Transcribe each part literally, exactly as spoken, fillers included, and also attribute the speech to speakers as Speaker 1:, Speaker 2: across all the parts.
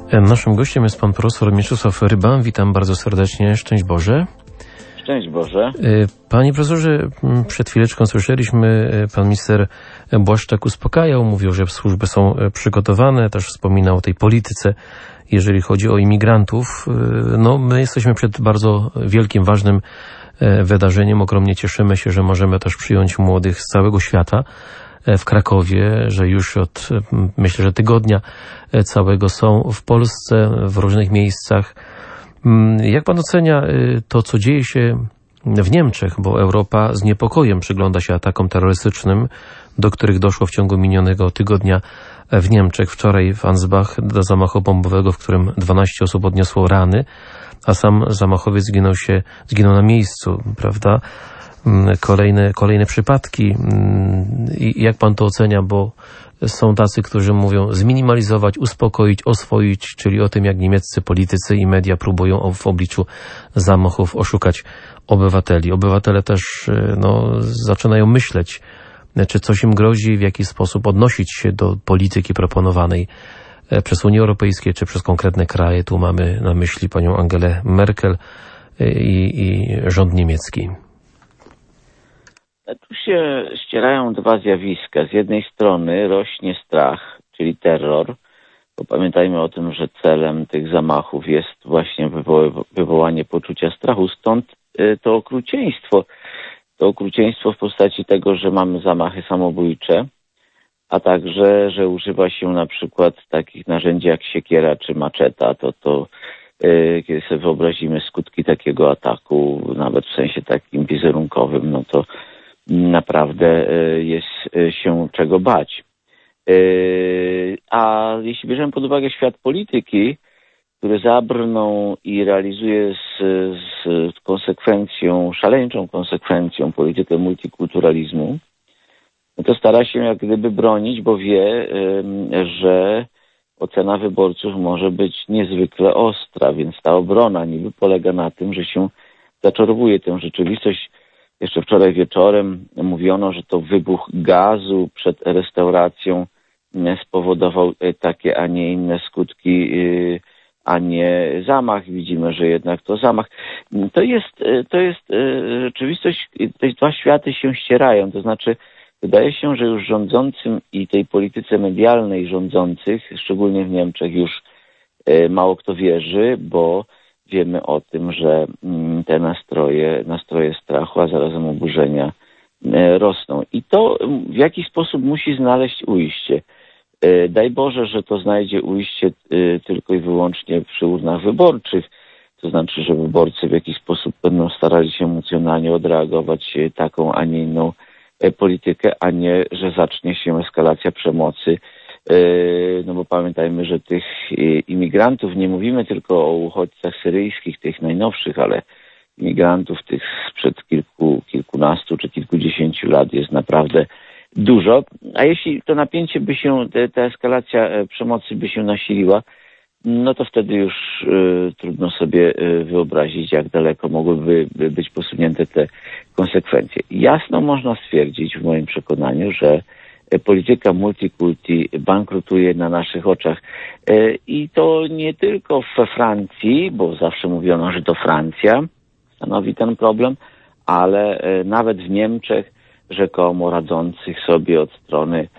Speaker 1: Naszym gościem jest pan profesor Mieczysław Ryba. Witam bardzo serdecznie. Szczęść Boże.
Speaker 2: Szczęść Boże.
Speaker 1: Panie profesorze, przed chwileczką słyszeliśmy, pan minister Błaszczak uspokajał, mówił, że służby są przygotowane, też wspominał o tej polityce, jeżeli chodzi o imigrantów. No, my jesteśmy przed bardzo wielkim, ważnym wydarzeniem. Ogromnie cieszymy się, że możemy też przyjąć młodych z całego świata w Krakowie, że już od, myślę, że tygodnia całego są w Polsce, w różnych miejscach. Jak pan ocenia to, co dzieje się w Niemczech, bo Europa z niepokojem przygląda się atakom terrorystycznym, do których doszło w ciągu minionego tygodnia w Niemczech. Wczoraj w Ansbach do zamachu bombowego, w którym dwanaście osób odniosło rany, a sam zamachowiec zginął się, zginął na miejscu, prawda? Kolejne, kolejne przypadki. I jak pan to ocenia, bo są tacy, którzy mówią zminimalizować, uspokoić, oswoić, czyli o tym, jak niemieccy politycy i media próbują w obliczu zamachów oszukać obywateli. Obywatele też no, zaczynają myśleć, czy coś im grozi, w jaki sposób odnosić się do polityki proponowanej przez Unię Europejską, czy przez konkretne kraje. Tu mamy na myśli panią Angelę Merkel i, i rząd niemiecki.
Speaker 2: Tu się ścierają dwa zjawiska. Z jednej strony rośnie strach, czyli terror, bo pamiętajmy o tym, że celem tych zamachów jest właśnie wywo- wywołanie poczucia strachu. Stąd to okrucieństwo. To okrucieństwo w postaci tego, że mamy zamachy samobójcze, a także, że używa się na przykład takich narzędzi jak siekiera czy maczeta. To, to yy, kiedy sobie wyobrazimy skutki takiego ataku, nawet w sensie takim wizerunkowym, no to naprawdę jest się czego bać. A jeśli bierzemy pod uwagę świat polityki, który zabrnął i realizuje z, z konsekwencją, szaleńczą konsekwencją politykę multikulturalizmu, to stara się jak gdyby bronić, bo wie, że ocena wyborców może być niezwykle ostra, więc ta obrona niby polega na tym, że się zaczarowuje tę rzeczywistość. Jeszcze wczoraj wieczorem mówiono, że to wybuch gazu przed restauracją spowodował takie, a nie inne skutki, a nie zamach. Widzimy, że jednak to zamach. To jest, to jest rzeczywistość, te dwa światy się ścierają. To znaczy, wydaje się, że już rządzącym i tej polityce medialnej rządzących, szczególnie w Niemczech, już mało kto wierzy, bo wiemy o tym, że te nastroje, nastroje strachu, a zarazem oburzenia rosną. I to w jakiś sposób musi znaleźć ujście. Daj Boże, że to znajdzie ujście tylko i wyłącznie przy urnach wyborczych. To znaczy, że wyborcy w jakiś sposób będą starali się emocjonalnie odreagować taką, a nie inną politykę, a nie, że zacznie się eskalacja przemocy. No bo pamiętajmy, że tych imigrantów, nie mówimy tylko o uchodźcach syryjskich, tych najnowszych, ale imigrantów tych sprzed kilku, kilkunastu czy kilkudziesięciu lat jest naprawdę dużo. A jeśli to napięcie by się, ta eskalacja przemocy by się nasiliła, no to wtedy już y, trudno sobie wyobrazić, jak daleko mogłyby być posunięte te konsekwencje. Jasno można stwierdzić w moim przekonaniu, że polityka multikulti bankrutuje na naszych oczach. I to nie tylko we Francji, bo zawsze mówiono, że to Francja stanowi ten problem, ale nawet w Niemczech, rzekomo radzących sobie od strony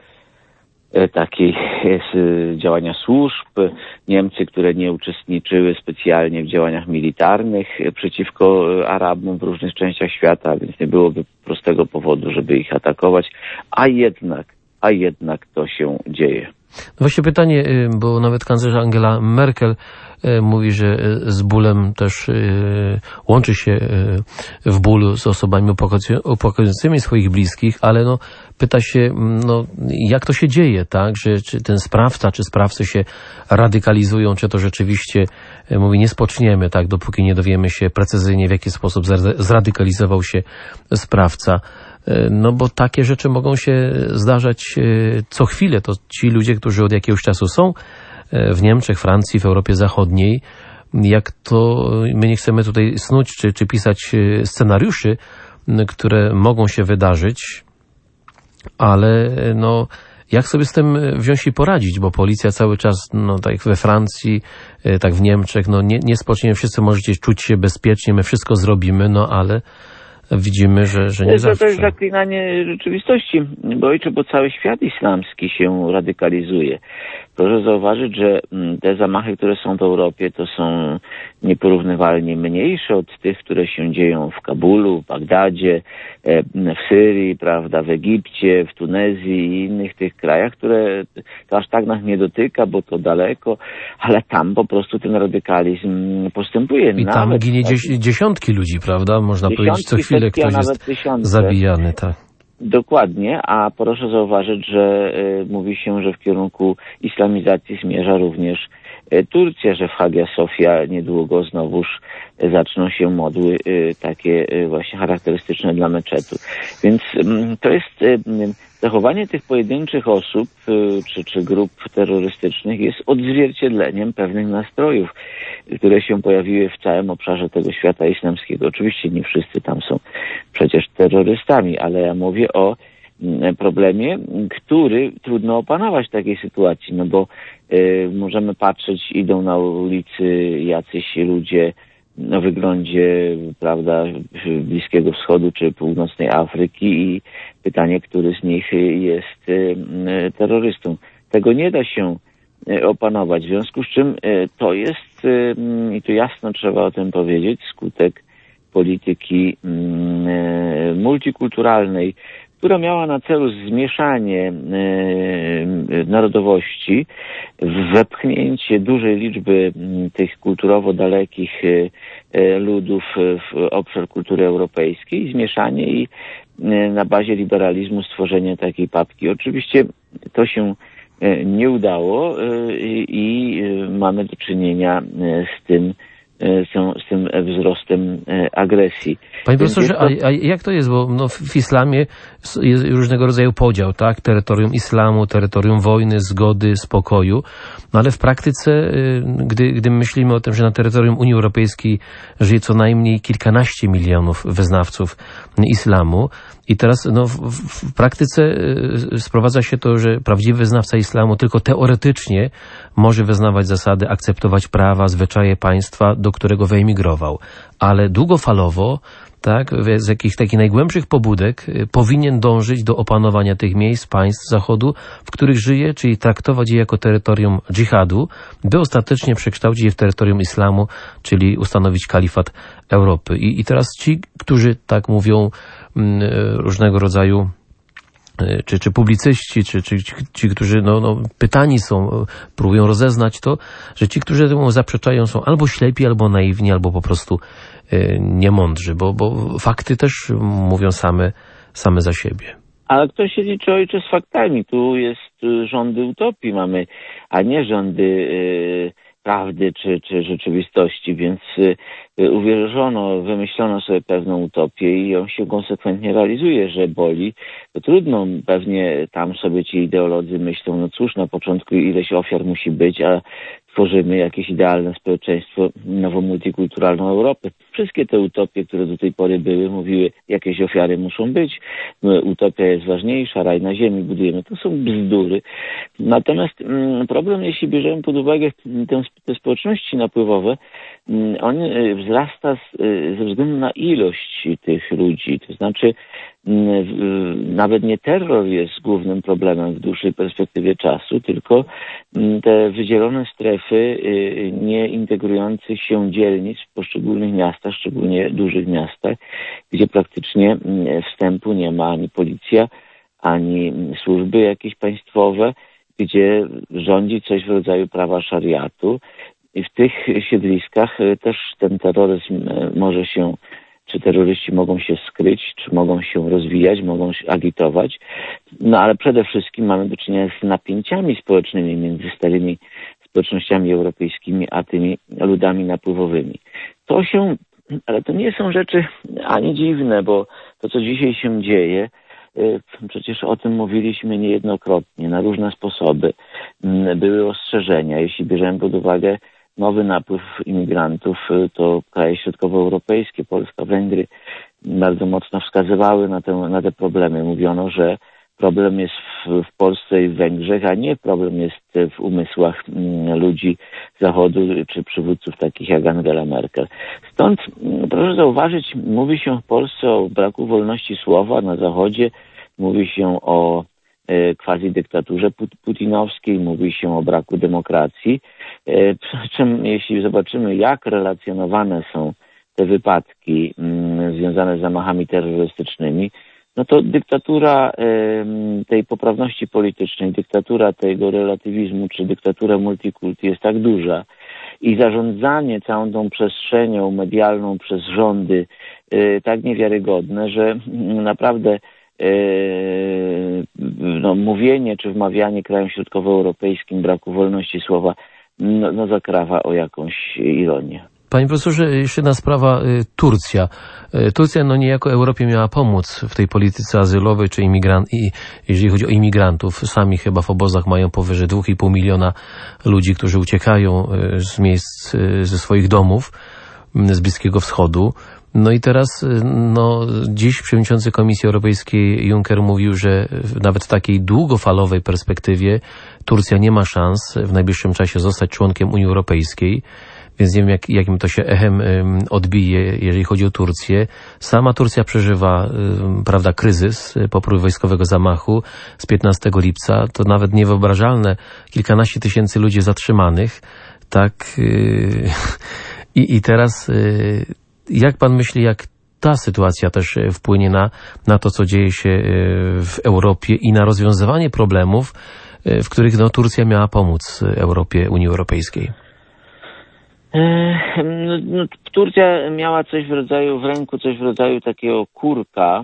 Speaker 2: takiej działania służb. Niemcy, które nie uczestniczyły specjalnie w działaniach militarnych przeciwko Arabom w różnych częściach świata, więc nie byłoby prostego powodu, żeby ich atakować, a jednak a jednak to się dzieje.
Speaker 1: Właśnie pytanie, bo nawet kanclerz Angela Merkel mówi, że z bólem też łączy się w bólu z osobami upokarzającymi swoich bliskich, ale no, pyta się, no, jak to się dzieje, tak, że czy ten sprawca, czy sprawcy się radykalizują, czy to rzeczywiście, mówi, nie spoczniemy, tak, dopóki nie dowiemy się precyzyjnie, w jaki sposób zradykalizował się sprawca. No bo takie rzeczy mogą się zdarzać co chwilę. To ci ludzie, którzy od jakiegoś czasu są w Niemczech, Francji, w Europie Zachodniej, jak to my nie chcemy tutaj snuć czy, czy pisać scenariuszy, które mogą się wydarzyć, ale no Jak sobie z tym wziąć i poradzić, bo policja cały czas, no tak jak we Francji, tak w Niemczech, no nie, nie spocznie, wszyscy możecie czuć się bezpiecznie, my wszystko zrobimy, no ale widzimy, że, że nie
Speaker 2: to,
Speaker 1: zawsze.
Speaker 2: To jest zaklinanie rzeczywistości, bo ojcze, bo cały świat islamski się radykalizuje. Proszę zauważyć, że te zamachy, które są w Europie, to są nieporównywalnie mniejsze od tych, które się dzieją w Kabulu, w Bagdadzie, w Syrii, prawda, w Egipcie, w Tunezji i innych tych krajach, które to aż tak nas nie dotyka, bo to daleko, ale tam po prostu ten radykalizm postępuje.
Speaker 1: I tam
Speaker 2: nawet,
Speaker 1: ginie
Speaker 2: tak,
Speaker 1: dziesiątki ludzi, prawda? Można powiedzieć, co chwilę ktoś jest
Speaker 2: tysiące.
Speaker 1: zabijany, tak.
Speaker 2: Dokładnie, a proszę zauważyć, że y, mówi się, że w kierunku islamizacji zmierza również y, Turcja, że w Hagia Sofia niedługo znowuż y, zaczną się modły y, takie y, właśnie charakterystyczne dla meczetu. Więc y, to jest y, zachowanie tych pojedynczych osób y, czy, czy grup terrorystycznych jest odzwierciedleniem pewnych nastrojów, które się pojawiły w całym obszarze tego świata islamskiego. Oczywiście nie wszyscy tam są przecież terrorystami, ale ja mówię o problemie, który trudno opanować w takiej sytuacji, no bo y, możemy patrzeć, idą na ulicy jacyś ludzie o wyglądzie, prawda, Bliskiego Wschodu czy Północnej Afryki i pytanie, który z nich jest y, terrorystą. Tego nie da się opanować, w związku z czym to jest, i tu jasno trzeba o tym powiedzieć, skutek polityki multikulturalnej, która miała na celu zmieszanie narodowości, wepchnięcie dużej liczby tych kulturowo dalekich ludów w obszar kultury europejskiej, zmieszanie i na bazie liberalizmu stworzenie takiej papki. Oczywiście to się nie udało i mamy do czynienia z tym, z tym wzrostem agresji.
Speaker 1: Panie profesorze, to... a, a jak to jest? Bo no, w islamie jest różnego rodzaju podział, tak? Terytorium islamu, terytorium wojny, zgody, spokoju. No ale w praktyce, gdy, gdy myślimy o tym, że na terytorium Unii Europejskiej żyje co najmniej kilkanaście milionów wyznawców islamu, i teraz no, w, w praktyce sprowadza się to, że prawdziwy wyznawca islamu tylko teoretycznie może wyznawać zasady, akceptować prawa, zwyczaje państwa, do którego wyemigrował. Ale długofalowo, tak, z jakichś takich najgłębszych pobudek powinien dążyć do opanowania tych miejsc, państw Zachodu, w których żyje, czyli traktować je jako terytorium dżihadu, by ostatecznie przekształcić je w terytorium islamu, czyli ustanowić kalifat Europy. I, i teraz ci, którzy tak mówią, różnego rodzaju czy, czy publicyści, czy, czy ci, ci którzy no, no, pytani są, próbują rozeznać to, że ci, którzy temu zaprzeczają, są albo ślepi, albo naiwni, albo po prostu y, niemądrzy, bo, bo fakty też mówią same, same za siebie.
Speaker 2: Ale kto się liczy, ojcze, z faktami? Tu jest rządy utopii mamy, a nie rządy y, prawdy czy, czy rzeczywistości, więc y, uwierzono, wymyślono sobie pewną utopię i ją się konsekwentnie realizuje, że boli. To trudno, pewnie tam sobie ci ideolodzy myślą, no cóż, na początku ileś ofiar musi być, a tworzymy jakieś idealne społeczeństwo, nową multikulturalną Europę. Wszystkie te utopie, które do tej pory były, mówiły, jakieś ofiary muszą być, utopia jest ważniejsza, raj na ziemi budujemy. To są bzdury. Natomiast mm, problem, jeśli bierzemy pod uwagę te, te społeczności napływowe, mm, on wzrasta z, ze względu na ilość tych ludzi. To znaczy mm, nawet nie terror jest głównym problemem w dłuższej perspektywie czasu, tylko mm, te wydzielone strefy y, nie integrujących się dzielnic w poszczególnych miastach, szczególnie dużych miastach, gdzie praktycznie y, wstępu nie ma ani policja, ani służby jakieś państwowe, gdzie rządzi coś w rodzaju prawa szariatu. I w tych siedliskach też ten terroryzm może się, czy terroryści mogą się skryć, czy mogą się rozwijać, mogą się agitować. No ale przede wszystkim mamy do czynienia z napięciami społecznymi między starymi społecznościami europejskimi, a tymi ludami napływowymi. To się, ale to nie są rzeczy ani dziwne, bo to, co dzisiaj się dzieje, przecież o tym mówiliśmy niejednokrotnie, na różne sposoby. Były ostrzeżenia. Jeśli bierzemy pod uwagę nowy napływ imigrantów, to kraje środkowoeuropejskie, Polska, Węgry bardzo mocno wskazywały na te, na te problemy. Mówiono, że problem jest w, w Polsce i w Węgrzech, a nie problem jest w umysłach mm, ludzi Zachodu czy przywódców takich jak Angela Merkel. Stąd mm, proszę zauważyć, mówi się w Polsce o braku wolności słowa na Zachodzie, mówi się o e, quasi-dyktaturze put- putinowskiej, mówi się o braku demokracji. E, przy czym jeśli zobaczymy, jak relacjonowane są te wypadki mm, związane z zamachami terrorystycznymi, no to dyktatura y, tej poprawności politycznej, dyktatura tego relatywizmu, czy dyktatura multikulti jest tak duża i zarządzanie całą tą przestrzenią medialną przez rządy y, tak niewiarygodne, że y, naprawdę y, no, mówienie czy wmawianie krajom środkowoeuropejskim braku wolności słowa no, no zakrawa o jakąś ironię.
Speaker 1: Panie profesorze, jeszcze jedna sprawa, Turcja. Turcja no niejako Europie miała pomóc w tej polityce azylowej, czy imigrant, i jeżeli chodzi o imigrantów, sami chyba w obozach mają powyżej dwa i pół miliona ludzi, którzy uciekają z miejsc, ze swoich domów, z Bliskiego Wschodu. No i teraz, no, dziś przewodniczący Komisji Europejskiej Juncker mówił, że nawet w takiej długofalowej perspektywie Turcja nie ma szans w najbliższym czasie zostać członkiem Unii Europejskiej. Więc nie wiem, jak, jakim to się echem um, odbije, jeżeli chodzi o Turcję. Sama Turcja przeżywa, um, prawda, kryzys po próbie wojskowego zamachu z piętnastego lipca. To nawet niewyobrażalne. Kilkanaście tysięcy ludzi zatrzymanych. Tak. Yy, i, I teraz, yy, jak pan myśli, jak ta sytuacja też wpłynie na, na to, co dzieje się w Europie i na rozwiązywanie problemów, w których no, Turcja miała pomóc Europie, Unii Europejskiej?
Speaker 2: No, Turcja miała coś w rodzaju, w ręku coś w rodzaju takiego kurka,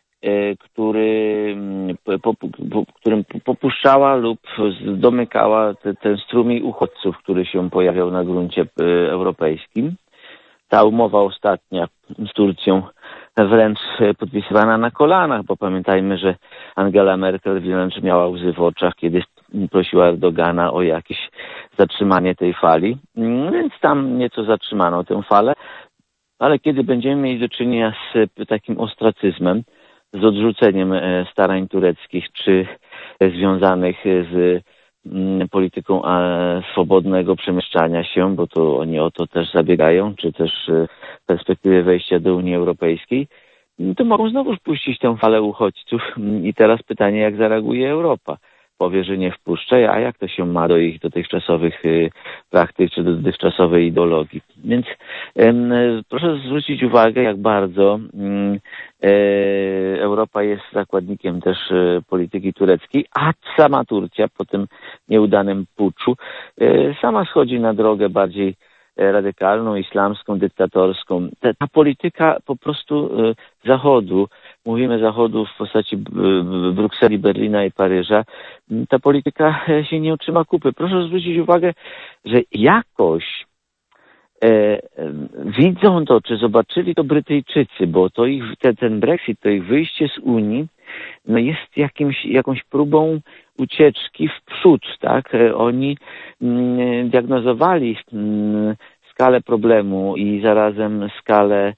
Speaker 2: który, po, po, którym popuszczała lub domykała te, ten strumień uchodźców, który się pojawiał na gruncie europejskim. Ta umowa ostatnia z Turcją wręcz podpisywana na kolanach, bo pamiętajmy, że Angela Merkel wręcz miała łzy w oczach, kiedy prosiła Erdogana o jakieś zatrzymanie tej fali, więc tam nieco zatrzymano tę falę, ale kiedy będziemy mieli do czynienia z takim ostracyzmem, z odrzuceniem starań tureckich, czy związanych z polityką swobodnego przemieszczania się, bo to oni o to też zabiegają, czy też w perspektywie wejścia do Unii Europejskiej, to mogą znowu wpuścić tę falę uchodźców i teraz pytanie, jak zareaguje Europa. Powie, że nie wpuszcza, a jak to się ma do ich dotychczasowych praktyk, czy do dotychczasowej ideologii. Więc em, proszę zwrócić uwagę, jak bardzo em, e, Europa jest zakładnikiem też e, polityki tureckiej, a sama Turcja po tym nieudanym puczu e, sama schodzi na drogę bardziej radykalną, islamską, dyktatorską. Ta, ta polityka po prostu e, Zachodu, mówimy Zachodu w postaci Brukseli, Berlina i Paryża, ta polityka się nie utrzyma kupy. Proszę zwrócić uwagę, że jakoś e, e, widzą to, czy zobaczyli to Brytyjczycy, bo to ich, te, ten Brexit, to ich wyjście z Unii, no jest jakimś, jakąś próbą ucieczki w przód, tak? Oni mm, diagnozowali mm, skalę problemu i zarazem skalę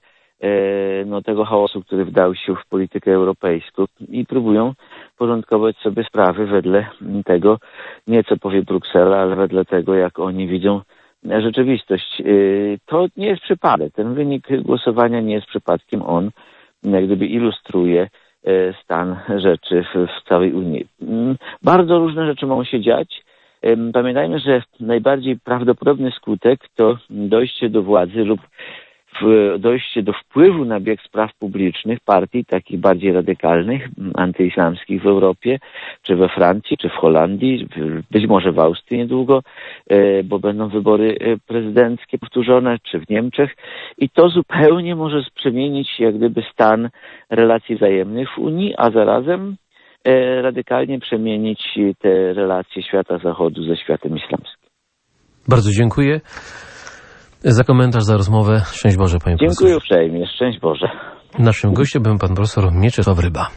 Speaker 2: no, tego chaosu, który wdał się w politykę europejską i próbują porządkować sobie sprawy wedle tego, nie co powie Bruksela, ale wedle tego, jak oni widzą rzeczywistość. To nie jest przypadek. Ten wynik głosowania nie jest przypadkiem. On jak gdyby ilustruje stan rzeczy w, w całej Unii. Bardzo różne rzeczy mogą się dziać. Pamiętajmy, że najbardziej prawdopodobny skutek to dojście do władzy lub dojście do wpływu na bieg spraw publicznych partii takich bardziej radykalnych, antyislamskich w Europie, czy we Francji, czy w Holandii, być może w Austrii niedługo, bo będą wybory prezydenckie powtórzone, czy w Niemczech. I to zupełnie może przemienić jak gdyby stan relacji wzajemnych w Unii, a zarazem radykalnie przemienić te relacje świata Zachodu ze światem islamskim.
Speaker 1: Bardzo dziękuję za komentarz, za rozmowę. Szczęść Boże, panie profesorze.
Speaker 2: Dziękuję uprzejmie. Szczęść Boże.
Speaker 1: Naszym gościem był pan profesor Mieczysław Ryba.